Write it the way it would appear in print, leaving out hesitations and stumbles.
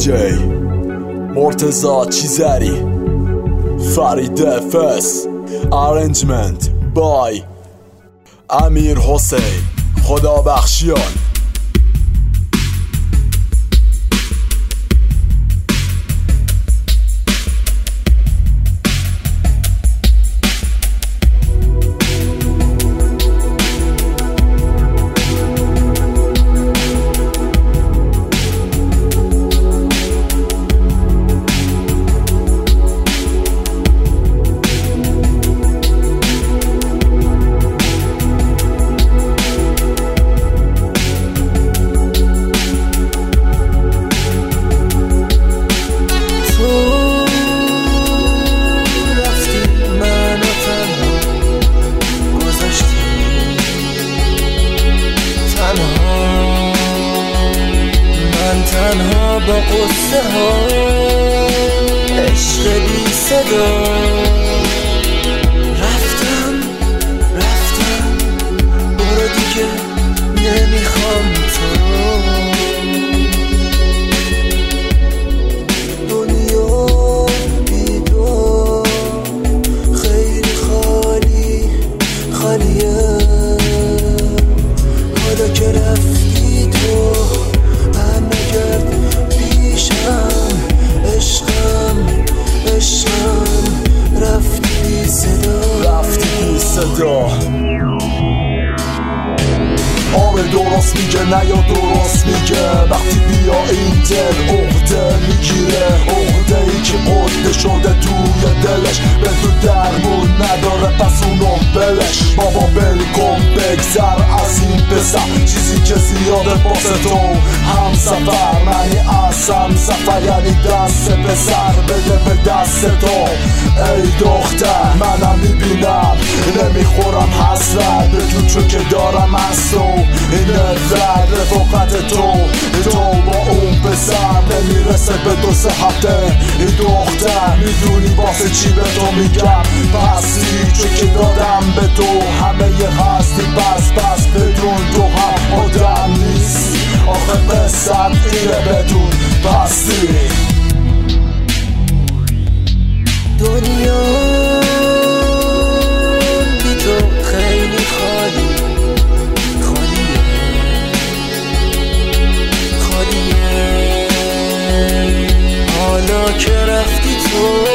دیجی مرتضی چیزری، فرید فس، ارنجمنت بای امیر حسین خدا بخشیان. تنها با قصه ها عشق بی صدا رفتم برو دیگه نمیخوام تو. دنیا بی تو خیلی خالیه، حالا که رفتی تو رفتی صدا. آب درست میگه نه یا درست میگه، وقتی بیا این دل عقده میگیره، عقده ای که قده شده توی دلش، به تو درمون نداره پس اونو بلش. بابا بل کن بگذر از این پسر، چیزی که زیاده باسه تو هم سفر، معنی اصلا سفر یعنی دست پسر بده به دست تو. ای دختر منم میبینم نمیخورم حسرت به تو، چون که دارم از تو این نفرت. رفاقت تو با اون پسر نمیرسه به 2-3 هفته. این دختر میدونی واسه چی به تو میگم، پسی چون که دادم به تو همه یه هستی، پس بدون تو هم آدم نیست. آخه پسر اینه بدون پسی. دنیا بی تو خیلی خالیه، حالا که رفتی تو